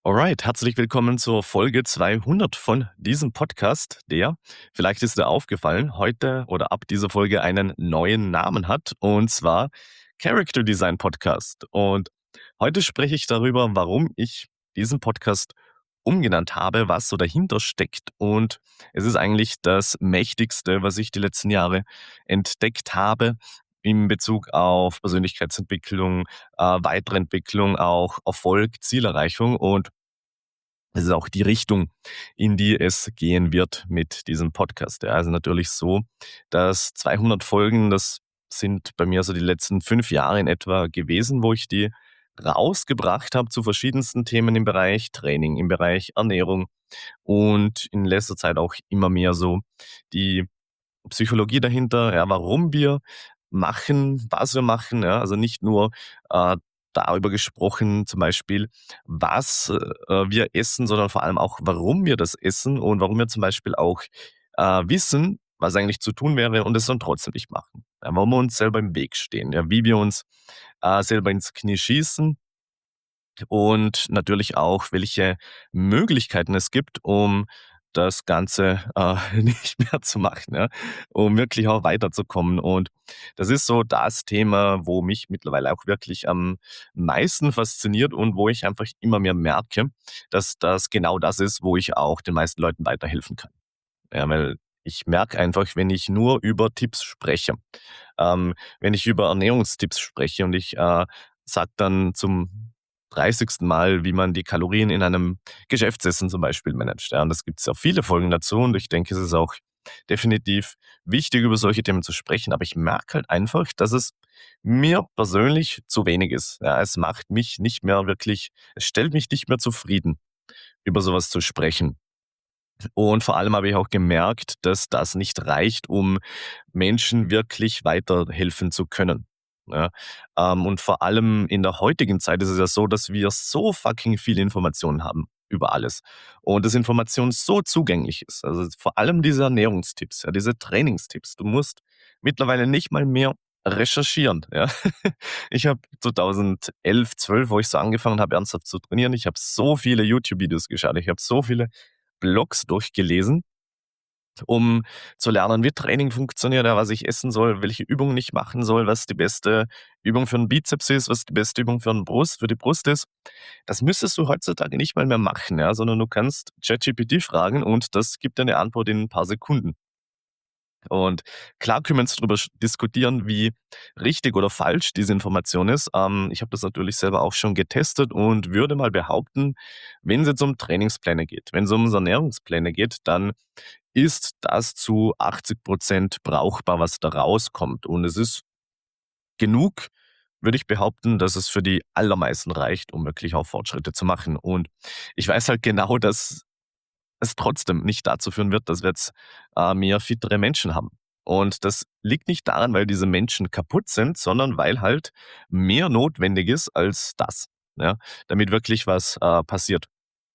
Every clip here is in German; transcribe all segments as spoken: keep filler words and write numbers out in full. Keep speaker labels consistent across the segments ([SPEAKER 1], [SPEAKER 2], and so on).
[SPEAKER 1] Alright, herzlich willkommen zur Folge zweihundert von diesem Podcast, der, vielleicht ist dir aufgefallen, heute oder ab dieser Folge einen neuen Namen hat, und zwar Character Design Podcast. Und heute spreche ich darüber, warum ich diesen Podcast umgenannt habe, was so dahinter steckt. Und es ist eigentlich das Mächtigste, was ich die letzten Jahre entdeckt habe in Bezug auf Persönlichkeitsentwicklung, äh, Weiterentwicklung, auch Erfolg, Zielerreichung, und es ist auch die Richtung, in die es gehen wird mit diesem Podcast. Ja, also natürlich so, dass zweihundert Folgen, das sind bei mir so die letzten fünf Jahre in etwa gewesen, wo ich die rausgebracht habe zu verschiedensten Themen im Bereich Training, im Bereich Ernährung und in letzter Zeit auch immer mehr so die Psychologie dahinter, ja, warum wir machen, was wir machen, ja. Also nicht nur, äh, darüber gesprochen, zum Beispiel, was, äh, wir essen, sondern vor allem auch, warum wir das essen und warum wir zum Beispiel auch, äh, wissen, was eigentlich zu tun wäre und es dann trotzdem nicht machen. Ja, warum wir uns selber im Weg stehen, ja, wie wir uns, äh, selber ins Knie schießen und natürlich auch, welche Möglichkeiten es gibt, um das Ganze, äh, nicht mehr zu machen, ja, um wirklich auch weiterzukommen. Und das ist so das Thema, wo mich mittlerweile auch wirklich am meisten fasziniert und wo ich einfach immer mehr merke, dass das genau das ist, wo ich auch den meisten Leuten weiterhelfen kann. Ja, weil ich merke einfach, wenn ich nur über Tipps spreche, ähm, wenn ich über Ernährungstipps spreche und ich, äh, sage dann zum dreißigsten Mal, wie man die Kalorien in einem Geschäftsessen zum Beispiel managt, ja. Und es gibt sehr viele Folgen dazu und ich denke, es ist auch definitiv wichtig, über solche Themen zu sprechen. Aber ich merke halt einfach, dass es mir persönlich zu wenig ist. Ja, es macht mich nicht mehr wirklich, es stellt mich nicht mehr zufrieden, über sowas zu sprechen. Und vor allem habe ich auch gemerkt, dass das nicht reicht, um Menschen wirklich weiterhelfen zu können. Ja, ähm, und vor allem in der heutigen Zeit ist es ja so, dass wir so fucking viele Informationen haben über alles und dass Information so zugänglich ist. Also vor allem diese Ernährungstipps, ja, diese Trainingstipps. Du musst mittlerweile nicht mal mehr recherchieren. Ja. Ich habe zweitausendelf, zwölf, wo ich so angefangen habe, ernsthaft zu trainieren, ich habe so viele YouTube-Videos geschaut, ich habe so viele Blogs durchgelesen, um zu lernen, wie Training funktioniert, ja, was ich essen soll, welche Übungen ich machen soll, was die beste Übung für 'n Bizeps ist, was die beste Übung für 'n Brust für die Brust ist. Das müsstest du heutzutage nicht mal mehr machen, ja, sondern du kannst ChatGPT fragen und das gibt dir 'ne Antwort in 'n paar Sekunden. Und klar können wir jetzt drüber sch diskutieren, wie richtig oder falsch diese Information ist. Ähm, ich habe das natürlich selber auch schon getestet und würde mal behaupten, wenn's jetzt um Trainingspläne geht, wenn's um Ernährungspläne geht, dann ist das zu achtzig Prozent brauchbar, was da rauskommt. Und es ist genug, würde ich behaupten, dass es für die allermeisten reicht, um wirklich auch Fortschritte zu machen. Und ich weiß halt genau, dass es trotzdem nicht dazu führen wird, dass wir jetzt, äh, mehr fittere Menschen haben. Und das liegt nicht daran, weil diese Menschen kaputt sind, sondern weil halt mehr notwendig ist als das, ja, damit wirklich was, äh, passiert.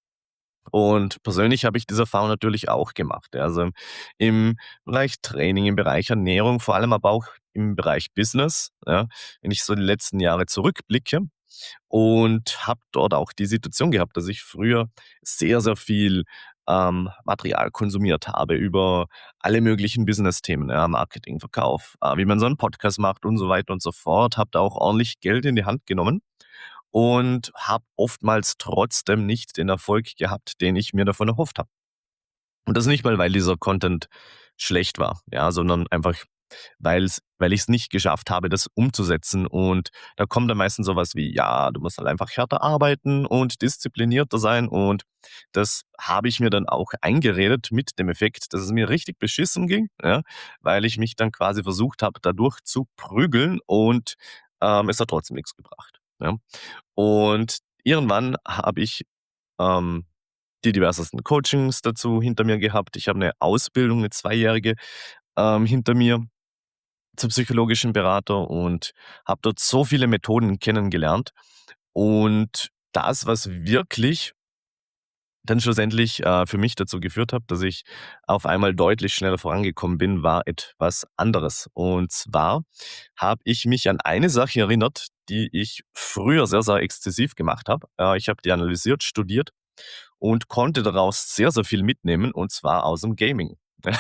[SPEAKER 1] Und persönlich habe ich diese Erfahrung natürlich auch gemacht. Ja, also im Bereich Training, im Bereich Ernährung, vor allem aber auch im Bereich Business, ja, wenn ich so die letzten Jahre zurückblicke und habe dort auch die Situation gehabt, dass ich früher sehr, sehr viel, ähm, Material konsumiert habe über alle möglichen Businessthemen, ja, Marketing, Verkauf, äh, wie man so 'n Podcast macht und so weiter und so fort. Habe da auch ordentlich Geld in die Hand genommen und habe oftmals trotzdem nicht den Erfolg gehabt, den ich mir davon erhofft habe. Und das nicht mal, weil dieser Content schlecht war, ja, sondern einfach, weil's weil ich's nicht geschafft habe, das umzusetzen. Und da kommt dann meistens so was wie: „Ja, du musst halt einfach härter arbeiten und disziplinierter sein.“ Und das habe ich mir dann auch eingeredet mit dem Effekt, dass es mir richtig beschissen ging, ja, weil ich mich dann quasi versucht habe, da durchzuprügeln und, ähm, es hat trotzdem nix gebracht, ja. Und irgendwann habe ich, ähm, die diversesten Coachings dazu hinter mir gehabt. Ich habe 'ne Ausbildung, 'ne zweijährige, ähm, hinter mir zum psychologischen Berater und habe dort so viele Methoden kennengelernt. Und das, was wirklich dann schlussendlich, äh, für mich dazu geführt hat, dass ich auf einmal deutlich schneller vorangekommen bin, war etwas anderes. Und zwar habe ich mich an eine Sache erinnert, die ich früher sehr, sehr exzessiv gemacht habe. Äh, ich habe die analysiert, studiert und konnte daraus sehr, sehr viel mitnehmen, und zwar aus'm Gaming.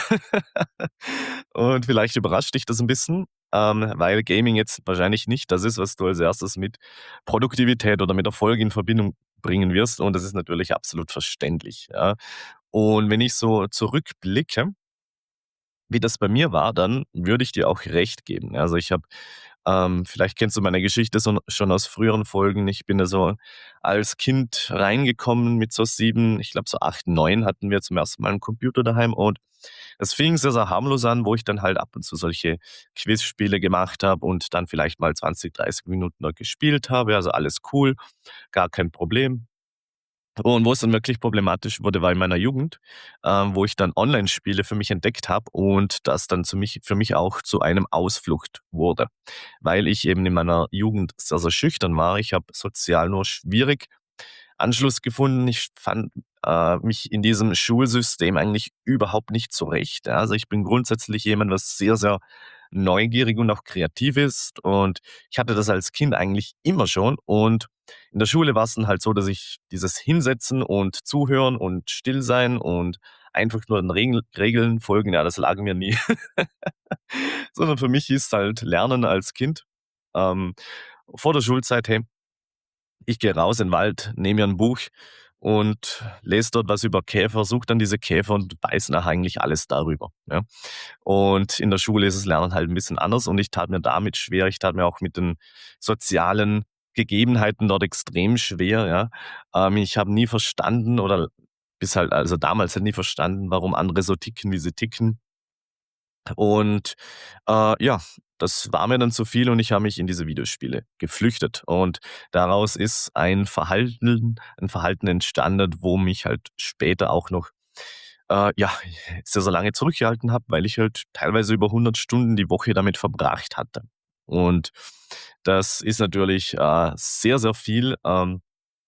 [SPEAKER 1] Und vielleicht überrascht dich das 'n bisschen, ähm, weil Gaming jetzt wahrscheinlich nicht das ist, was du als Erstes mit Produktivität oder mit Erfolg in Verbindung bringen wirst, und das ist natürlich absolut verständlich, ja. Und wenn ich so zurückblicke wie das bei mir war, dann würde ich dir auch recht geben. Also, ich habe ähm, vielleicht kennst du meine Geschichte so schon aus früheren Folgen. Ich bin da so als Kind reingekommen mit so sieben, ich glaube so acht, neun hatten wir zum ersten Mal 'n Computer daheim, und es fing sehr, sehr harmlos an, wo ich dann halt ab und zu solche Quizspiele gemacht habe und dann vielleicht mal zwanzig, dreißig Minuten da gespielt habe. Also, alles cool, gar kein Problem. Und wo es dann wirklich problematisch wurde, war in meiner Jugend, ähm, wo ich dann Onlinespiele für mich entdeckt habe und das dann zu mich für mich auch zu einem Ausflucht wurde, weil ich eben in meiner Jugend sehr, sehr schüchtern war. Ich habe sozial nur schwierig Anschluss gefunden. Ich fand, äh, mich in diesem Schulsystem eigentlich überhaupt nicht zurecht, ja. Also, ich bin grundsätzlich jemand, was sehr, sehr neugierig und auch kreativ ist, und ich hatte das als Kind eigentlich immer schon, und in der Schule war's dann halt so, dass ich dieses Hinsetzen und Zuhören und still sein und einfach nur den Regel Regeln folgen, ja, das lag mir nie. Sondern für mich hieß halt Lernen als Kind, ähm, vor der Schulzeit: „Hey, ich gehe raus in 'n Wald, nehme mir 'n Buch und lese dort was über Käfer, suche dann diese Käfer und weiß nachher eigentlich alles darüber“, ja? Und in der Schule ist das Lernen halt 'n bisschen anders, und ich tat mir damit schwer. Ich tat mir auch mit den sozialen Gegebenheiten dort extrem schwer, ja. Ähm, ich habe nie verstanden oder bis halt also, damals halt nie verstanden, warum andere so ticken, wie sie ticken. Und, äh, ja, das war mir dann zu viel, und ich habe mich in diese Videospiele geflüchtet. Und daraus ist ein Verhalten 'n Verhalten entstanden, wo mich halt später auch noch, äh, ja, sehr, sehr lange zurückgehalten habe, weil ich halt teilweise über hundert Stunden die Woche damit verbracht hatte. Und das ist natürlich, äh, sehr, sehr viel, ähm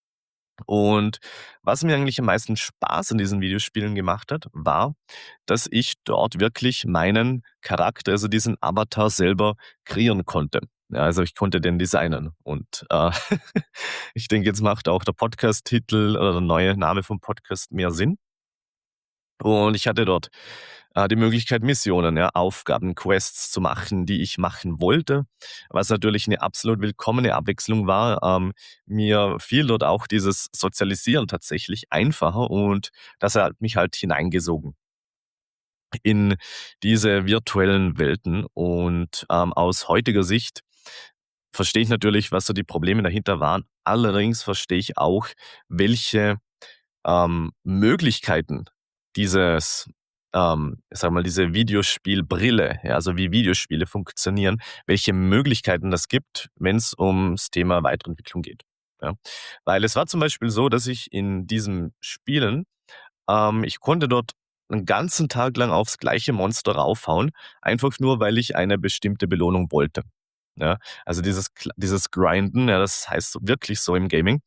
[SPEAKER 1] und was mir eigentlich am meisten Spaß an diesen Videospielen gemacht hat, war, dass ich dort wirklich meinen Charakter, also diesen Avatar selber kreieren konnte. Ja, also ich konnte den designen, und, äh, ich denke, jetzt macht auch der Podcast-Titel oder der neue Name vom Podcast mehr Sinn. Und ich hatte dort, äh, die Möglichkeit, Missionen, ja, Aufgaben, Quests zu machen, die ich machen wollte, was natürlich 'ne absolut willkommene Abwechslung war. Ähm, mir fiel dort auch dieses Sozialisieren tatsächlich einfacher, und das hat mich halt hineingesogen in diese virtuellen Welten. Und, ähm, aus heutiger Sicht verstehe ich natürlich, was so die Probleme dahinter waren. Allerdings verstehe ich auch, welche, ähm, Möglichkeiten dieses ähm, ich sage mal, diese Videospielbrille, ja, also wie Videospiele funktionieren, welche Möglichkeiten das gibt, wenn's ums Thema Weiterentwicklung geht, ja? Weil es war zum Beispiel so, dass ich in diesen Spielen ähm, ich konnte dort 'n ganzen Tag lang aufs gleiche Monster raufhauen, einfach nur, weil ich eine bestimmte Belohnung wollte, ja? Also dieses Kl dieses Grinden, ja, das heißt wirklich so im Gaming.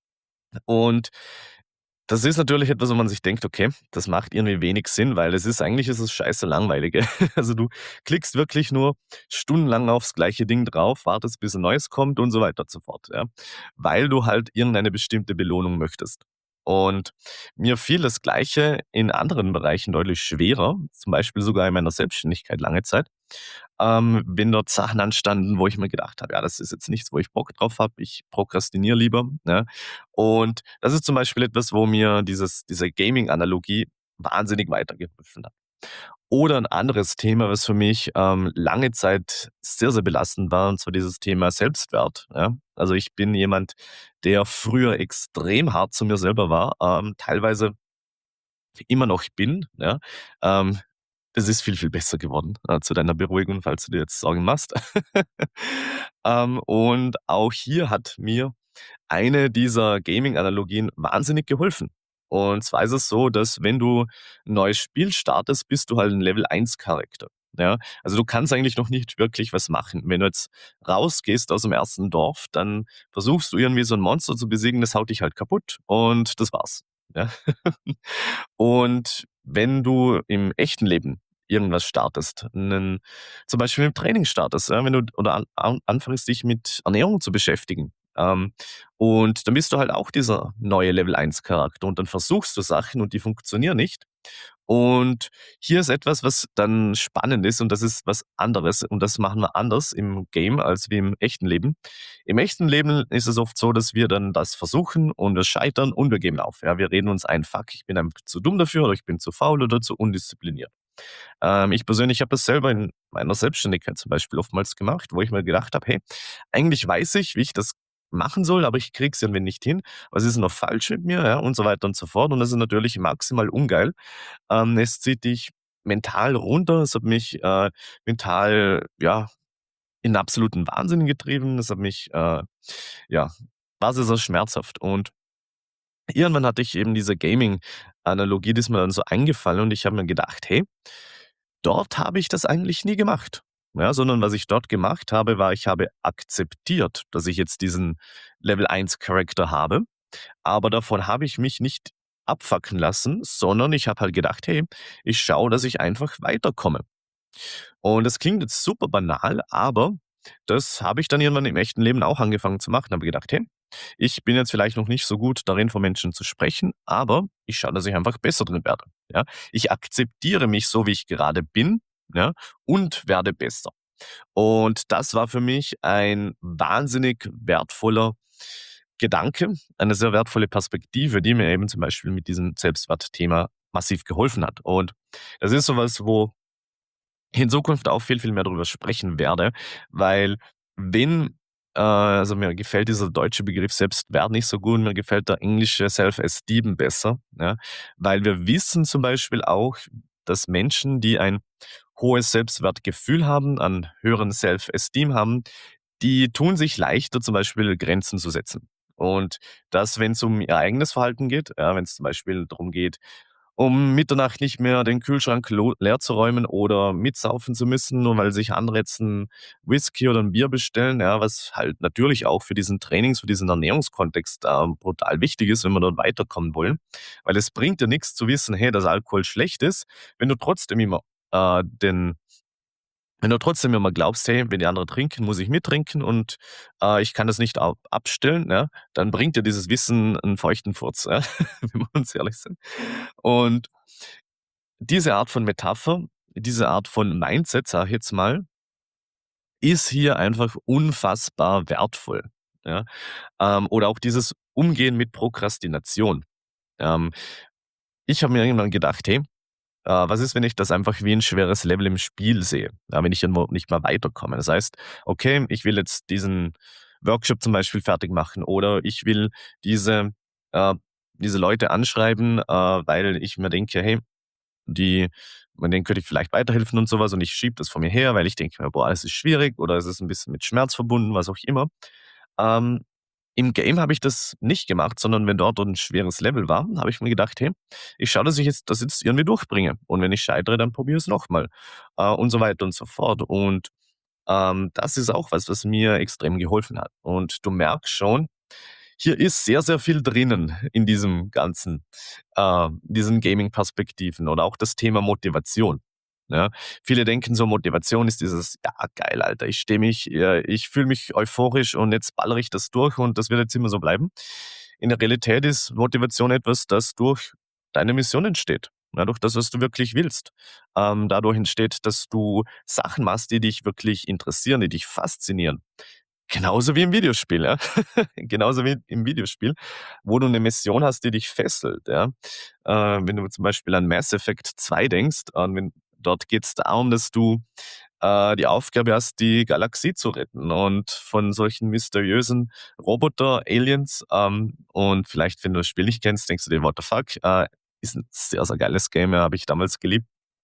[SPEAKER 1] Und das ist natürlich etwas, wo man sich denkt: „Okay, das macht irgendwie wenig Sinn“, weil es ist eigentlich ist es scheiße langweilig. Also, du klickst wirklich nur stundenlang aufs gleiche Ding drauf, wartest, bis 'n neues kommt und so weiter und so fort, ja, weil du halt irgendeine bestimmte Belohnung möchtest. Und mir fiel das Gleiche in anderen Bereichen deutlich schwerer, zum Beispiel sogar in meiner Selbstständigkeit lange Zeit, ähm, wenn dort Sachen anstanden, wo ich mir gedacht habe: „Ja, das ist jetzt nichts, wo ich Bock drauf habe. Ich prokrastiniere lieber“, ne? Und das ist zum Beispiel etwas, wo mir dieses diese Gaming-Analogie wahnsinnig weitergeholfen hat. Oder 'n anderes Thema, was für mich, ähm, lange Zeit sehr, sehr belastend war, und zwar dieses Thema Selbstwert, ja? Also, ich bin jemand, der früher extrem hart zu mir selber war, ähm, teilweise immer noch bin, ja? Ähm, es ist viel, viel besser geworden, äh, zu deiner Beruhigung, falls du dir jetzt Sorgen machst. Ähm, und auch hier hat mir eine dieser Gaming-Analogien wahnsinnig geholfen. Und zwar ist es so, dass wenn du 'n neues Spiel startest, bist du halt 'n Level eins Charakter, ja? Also, du kannst eigentlich noch nicht wirklich was machen. Wenn du jetzt rausgehst aus'm ersten Dorf, dann versuchst du irgendwie so 'n Monster zu besiegen, das haut dich halt kaputt, und das war's, ja? Und wenn du im echten Leben irgendwas startest, 'nen zum Beispiel im Training startest, ja, wenn du oder an an anfängst, dich mit Ernährung zu beschäftigen, Ähm, und dann bist du halt auch dieser neue Level eins Charakter und dann versuchst du Sachen und die funktionieren nicht. Und hier ist etwas, was dann spannend ist und das ist was anderes und das machen wir anders im Game als wie im echten Leben. Im echten Leben ist es oft so, dass wir dann das versuchen und wir scheitern und wir geben auf. Ja, wir reden uns ein, fuck, ich bin einfach zu dumm dafür oder ich bin zu faul oder zu undiszipliniert. Ähm, ich persönlich habe das selber in meiner Selbstständigkeit zum Beispiel oftmals gemacht, wo ich mir gedacht habe, hey, eigentlich weiß ich, wie ich das machen soll, aber ich kriege es irgendwie nicht hin. Was ist noch falsch mit mir? Ja, und so weiter und so fort. Und das ist natürlich maximal ungeil. Ähm, es zieht dich mental runter. Es hat mich äh, mental, ja, in absoluten Wahnsinn getrieben. Es hat mich, äh, ja, war sehr, sehr schmerzhaft. Und irgendwann hatte ich eben diese Gaming-Analogie, die ist mir dann so eingefallen und ich habe mir gedacht, hey, dort habe ich das eigentlich nie gemacht. Ja, sondern was ich dort gemacht habe, war, ich habe akzeptiert, dass ich jetzt diesen Level eins Charakter habe, aber davon habe ich mich nicht abfacken lassen, sondern ich habe halt gedacht: „Hey, ich schaue, dass ich einfach weiterkomme.“ Und das klingt jetzt super banal, aber das habe ich dann irgendwann im echten Leben auch angefangen zu machen. Habe gedacht: „Hey, ich bin jetzt vielleicht noch nicht so gut darin, vor Menschen zu sprechen, aber ich schaue, dass ich einfach besser drin werde.“ Ja? Ich akzeptiere mich so, wie ich gerade bin, ja, und werde besser. Und das war für mich ein wahnsinnig wertvoller Gedanke, eine sehr wertvolle Perspektive, die mir eben zum Beispiel mit diesem Selbstwertthema massiv geholfen hat. Und das ist so was, wo ich in Zukunft auch viel, viel mehr darüber sprechen werde, weil wenn äh, also mir gefällt dieser deutsche Begriff Selbstwert nicht so gut, mir gefällt der englische Self-Esteem besser, ja, weil wir wissen zum Beispiel auch, dass Menschen, die ein hohes Selbstwertgefühl haben, einen höheren Self-Esteem haben, die tun sich leichter, zum Beispiel Grenzen zu setzen. Und das, wenn es um ihr eigenes Verhalten geht, ja, wenn es zum Beispiel darum geht, um Mitternacht nicht mehr den Kühlschrank lo leer zu räumen oder mitsaufen zu müssen, nur weil sich andere jetzt 'n Whisky oder 'n Bier bestellen, ja, was halt natürlich auch für diesen Trainings für diesen Ernährungskontext, ähm, brutal wichtig ist, wenn wir dort weiterkommen wollen. Weil es bringt dir nix zu wissen, hey, dass Alkohol schlecht ist, wenn du trotzdem immer, äh, den wenn du trotzdem immer glaubst: „Hey, wenn die anderen trinken, muss ich mittrinken und, äh, ich kann das nicht ab abstellen“, ja, dann bringt dir dieses Wissen 'n feuchten Furz, ja, wenn wir uns ehrlich sind. Und diese Art von Metapher, diese Art von Mindset, sage ich jetzt mal, ist hier einfach unfassbar wertvoll, ja? Ähm, oder auch dieses Umgehen mit Prokrastination. Ähm, ich habe mir irgendwann gedacht: „Hey, äh, was ist, wenn ich das einfach wie ein schweres Level im Spiel sehe, ja, wenn ich irgendwo nicht mehr weiterkomme?“ Das heißt, okay, ich will jetzt diesen Workshop zum Beispiel fertig machen oder ich will diese äh, diese Leute anschreiben, äh, weil ich mir denke: „Hey, die man denen könnte ich vielleicht weiterhelfen und sowas und ich schiebe das vor mir her, weil ich denke mir: „Boah, es ist schwierig oder es ist ein bisschen mit Schmerz verbunden“, was auch immer. Ähm, Im Game habe ich das nicht gemacht, sondern wenn dort ein schweres Level war, habe ich mir gedacht: „Hey, ich schaue, dass ich jetzt das jetzt irgendwie durchbringe und wenn ich scheitere, dann probiere ich's noch mal“, äh, und so weiter und so fort. Und, ähm, das ist auch was, was mir extrem geholfen hat. Und du merkst schon, hier ist sehr, sehr viel drinnen in diesem ganzen äh, diesen Gaming-Perspektiven oder auch das Thema Motivation, ja? Viele denken so, Motivation ist dieses: „Ja, geil, Alter, ich stehe mich äh, ich fühle mich euphorisch und jetzt ballere ich das durch und das wird jetzt immer so bleiben.“ In der Realität ist Motivation etwas, das durch deine Mission entsteht, ja, durch das, was du wirklich willst. Ähm, dadurch entsteht, dass du Sachen machst, die dich wirklich interessieren, die dich faszinieren. Genauso wie im Videospiel, ja. Genauso wie im Videospiel, wo du 'ne Mission hast, die dich fesselt, ja. Äh, wenn du zum Beispiel an Mass Effect zwei denkst, ähm, wenn dort geht's darum, dass du, äh, die Aufgabe hast, die Galaxie zu retten und von solchen mysteriösen Roboter-Aliens, ähm, und vielleicht, wenn du das Spiel nicht kennst, denkst du dir: „What the fuck?“ Äh, ist 'n sehr, sehr geiles Game, ja, habe ich damals geliebt.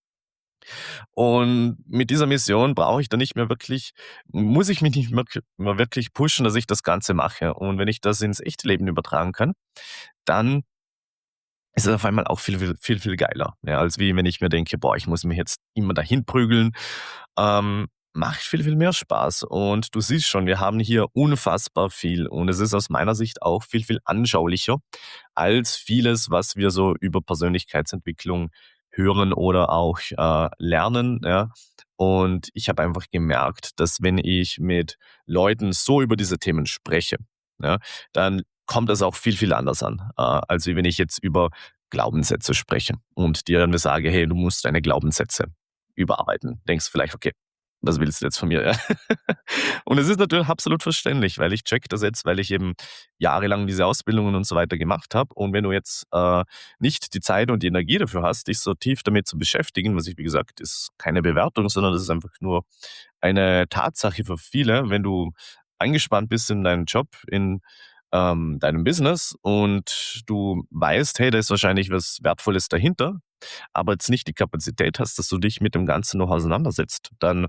[SPEAKER 1] Und mit dieser Mission brauche ich dann nicht mehr wirklich muss ich mich nicht mehr k mehr wirklich pushen, dass ich das Ganze mache. Und wenn ich das ins echte Leben übertragen kann, dann ist es auf einmal auch viel, viel viel, viel geiler, ja, als wie wenn ich mir denke: „Boah, ich muss mich jetzt immer dahin prügeln.“ Ähm, macht viel, viel mehr Spaß. Und du siehst schon, wir haben hier unfassbar viel und es ist aus meiner Sicht auch viel, viel anschaulicher als vieles, was wir so über Persönlichkeitsentwicklung hören oder auch, äh, lernen, ja. Und ich habe einfach gemerkt, dass wenn ich mit Leuten so über diese Themen spreche ja, dann kommt das auch viel, viel anders an, äh, als wie wenn ich jetzt über Glaubenssätze spreche und dir dann sage: „Hey, du musst deine Glaubenssätze überarbeiten.“ Denkst vielleicht: „Okay, was willst du jetzt von mir?“ Ja. Und es ist natürlich absolut verständlich, weil ich checke das jetzt, weil ich eben jahrelang diese Ausbildungen und so weiter gemacht habe. Und wenn du jetzt äh, nicht die Zeit und die Energie dafür hast, dich so tief damit zu beschäftigen, was ich, wie gesagt, ist keine Bewertung, sondern das ist einfach nur eine Tatsache für viele, wenn du eingespannt bist in deinen Job, in ähm, deinem Business und du weißt, hey, da ist wahrscheinlich was Wertvolles dahinter, aber jetzt nicht die Kapazität hast, dass du dich mit dem Ganzen noch auseinandersetzt, dann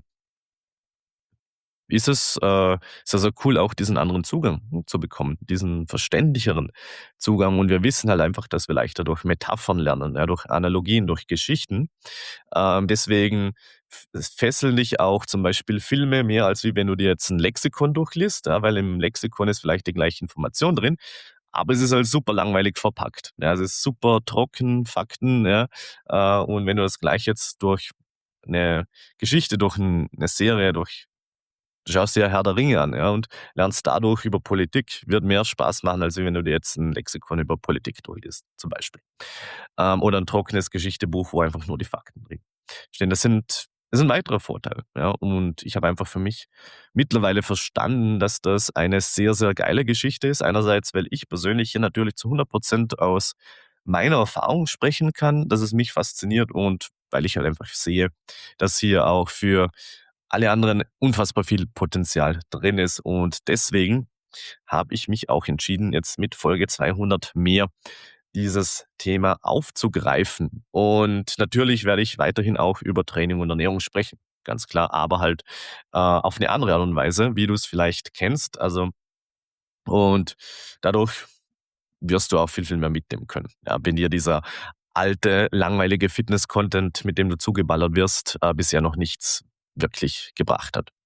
[SPEAKER 1] ist es äh, sehr, sehr cool, auch diesen anderen Zugang zu bekommen, diesen verständlicheren Zugang. Und wir wissen halt einfach, dass wir leichter durch Metaphern lernen, ja, durch Analogien, durch Geschichten. Ähm, deswegen f fesseln dich auch zum Beispiel Filme mehr, als wie wenn du dir jetzt ein Lexikon durchliest, ja, weil im Lexikon ist vielleicht die gleiche Information drin, aber es ist halt super langweilig verpackt. Ja, es ist super trocken, Fakten, ja. Äh, und wenn du das gleich jetzt durch eine Geschichte, durch 'n 'ne Serie, durch du schaust dir Herr der Ringe an, ja, und lernst dadurch über Politik. Wird mehr Spaß machen, als wenn du dir jetzt ein Lexikon über Politik durchliest, zum Beispiel. Ähm, oder ein trockenes Geschichtebuch, wo einfach nur die Fakten drin stehen. Das sind das sind weitere Vorteile, ja. Und ich habe einfach für mich mittlerweile verstanden, dass das eine sehr, sehr geile Geschichte ist. Einerseits, weil ich persönlich hier natürlich zu hundert Prozent aus meiner Erfahrung sprechen kann, dass es mich fasziniert und weil ich halt einfach sehe, dass hier auch für alle anderen unfassbar viel Potenzial drin ist. Und deswegen habe ich mich auch entschieden, jetzt mit Folge zweihundert mehr dieses Thema aufzugreifen. Und natürlich werde ich weiterhin auch über Training und Ernährung sprechen, ganz klar, aber halt äh, auf eine andere Art und Weise, wie du es vielleicht kennst. Also, und dadurch wirst du auch viel, viel mehr mitnehmen können. Ja, wenn dir dieser alte, langweilige Fitness-Content, mit dem du zugeballert wirst, äh, bisher noch nichts wirklich gebracht hat.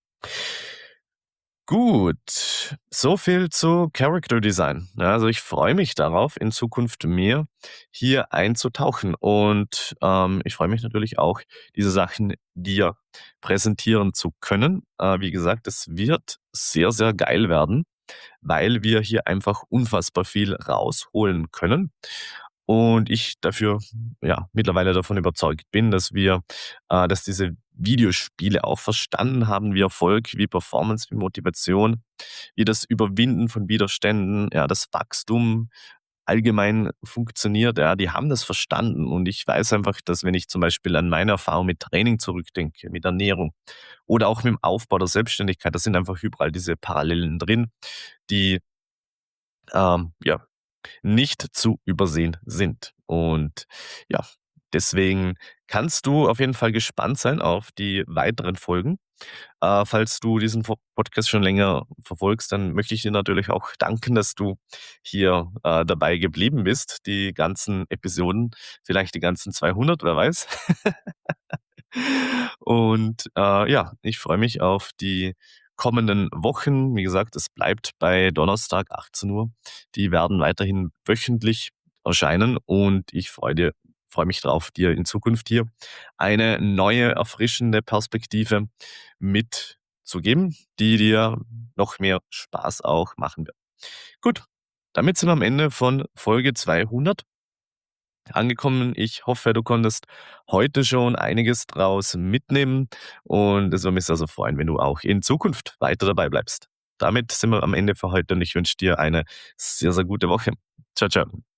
[SPEAKER 1] Gut, so viel zu Character Design. Ja, also ich freue mich darauf, in Zukunft mehr hier einzutauchen und ähm, ich freue mich natürlich auch, diese Sachen dir präsentieren zu können. Äh, wie gesagt, es wird sehr, sehr geil werden, weil wir hier einfach unfassbar viel rausholen können. Und ich dafür, ja, mittlerweile davon überzeugt bin, dass wir, äh, dass diese Videospiele auch verstanden haben, wie Erfolg, wie Performance, wie Motivation, wie das Überwinden von Widerständen, ja, das Wachstum allgemein funktioniert. Ja, die haben das verstanden. Und ich weiß einfach, dass wenn ich zum Beispiel an meine Erfahrung mit Training zurückdenke, mit Ernährung oder auch mit dem Aufbau der Selbstständigkeit, da sind einfach überall diese Parallelen drin, die ähm, ja, nicht zu übersehen sind. Und ja, deswegen kannst du auf jeden Fall gespannt sein auf die weiteren Folgen. Äh, falls du diesen Vo Podcast schon länger verfolgst, dann möchte ich dir natürlich auch danken, dass du hier äh, dabei geblieben bist, die ganzen Episoden, vielleicht die ganzen zweihundert, wer weiß. Und äh, ja, ich freue mich auf die kommenden Wochen. Wie gesagt, es bleibt bei Donnerstag achtzehn Uhr. Die werden weiterhin wöchentlich erscheinen und ich freue dir freue mich darauf, dir in Zukunft hier eine neue, erfrischende Perspektive mitzugeben, die dir noch mehr Spaß auch machen wird. Gut, damit sind wir am Ende von Folge zweihundert angekommen. Ich hoffe, du konntest heute schon einiges draus mitnehmen und es würde mich sehr, sehr freuen, wenn du auch in Zukunft weiter dabei bleibst. Damit sind wir am Ende für heute und ich wünsche dir eine sehr, sehr gute Woche. Ciao, ciao.